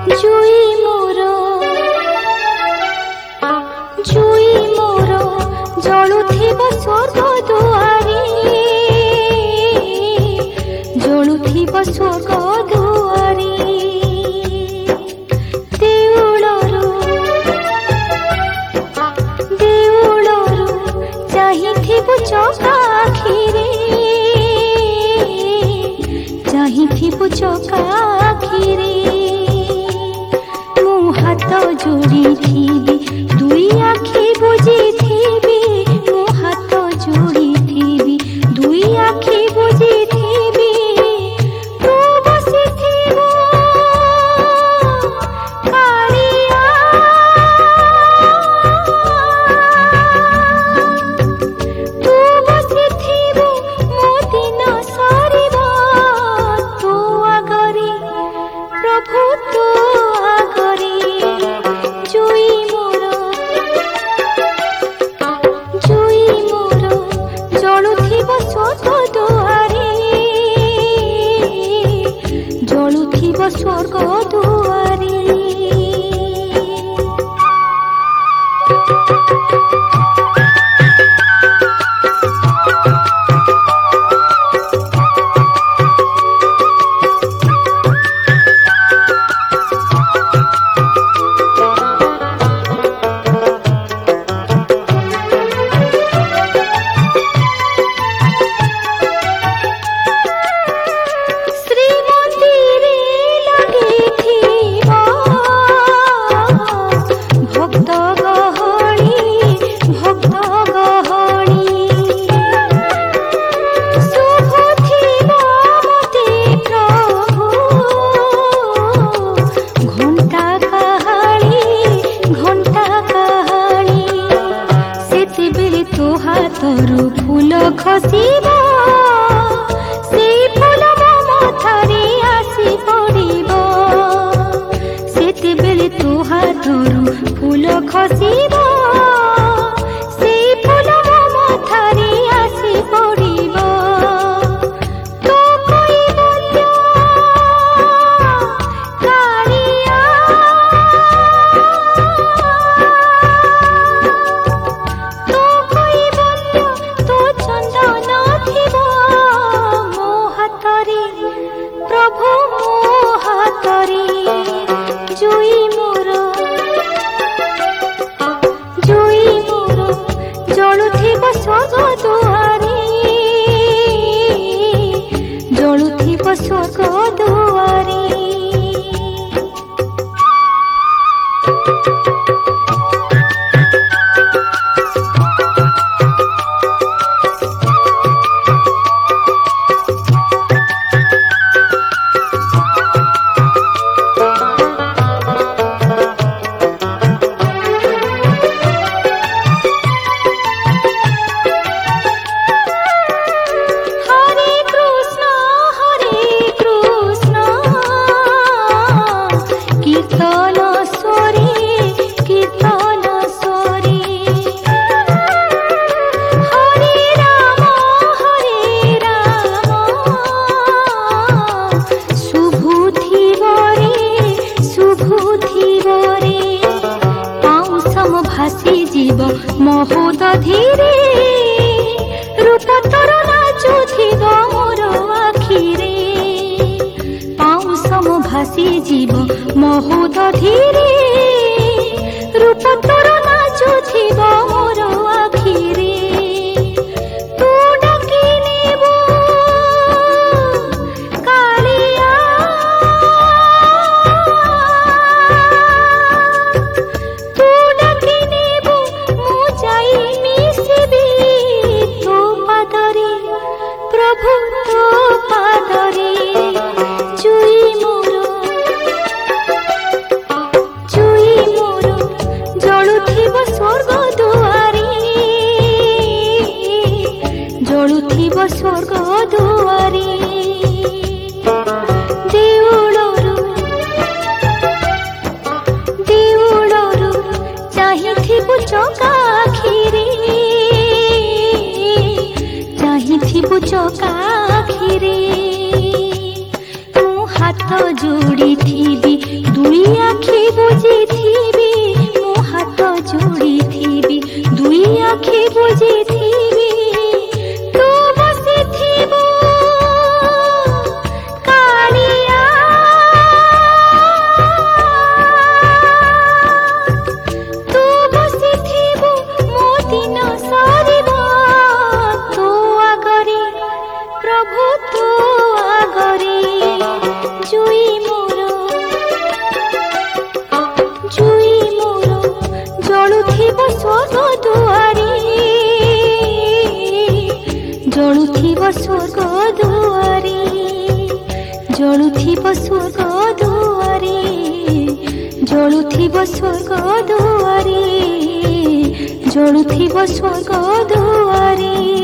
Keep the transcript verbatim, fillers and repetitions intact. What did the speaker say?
जुई मोर जुई मोर जलुथिब स्वर्ग दुआरी जलुथिब स्वर्ग दुआरी देउलरु देउलरु चाहिथिबु चौका आखिरे चाहिथिबु चौका आखिरे हाथ जोड़ी थी दुई आखि बुझी थी मो हाथ जोड़ी थी दुई आखि बुझी थी तू बसी थी कालिया तू बसी थी मो दिन सारिबा तू आगरी प्रभु तू आगरी जुई मोर जुई मोर जलुथिब स्वर्ग दुआरी जलुथिब स्वर्ग दुआरी तोरू फूल खसिबा से फूल मो मथारे आसी पड़िबो सेते बेले तो हाथरू फूल खसिबा से फूल मो मथारे आसी पड़िबो तो कोई बोलिया कालिया तो कोई तो चंदन थिब मो हाथरे प्रभु मो हाथरे जुई मोर जुई मोर जलुथिब स्वर्ग दुआरी जलुथिब स्वर्ग दुआरी भासी जीव महोद धीरे रूप तोर नाचुथिब मोर आखिरे पाऊ सम भासी जीव महोद धीरे रूप तोर नाचुथिब मोर आखिरे तू डाकी नेबो कालिया तू डाकी नेबो मु जाई मिसिबी तो पादरे प्रभु तो पादरे जुई मोर जुई मोर जलुथिब स्वर्ग दुआरी ଜଳୁଥିବ ସ୍ୱର୍ଗ ଦୁଆରେ ଜଳୁଥିବ ସ୍ୱର୍ଗ ଦୁଆରେ ଜଳୁଥିବ ସ୍ୱର୍ଗ ଦୁଆରେ।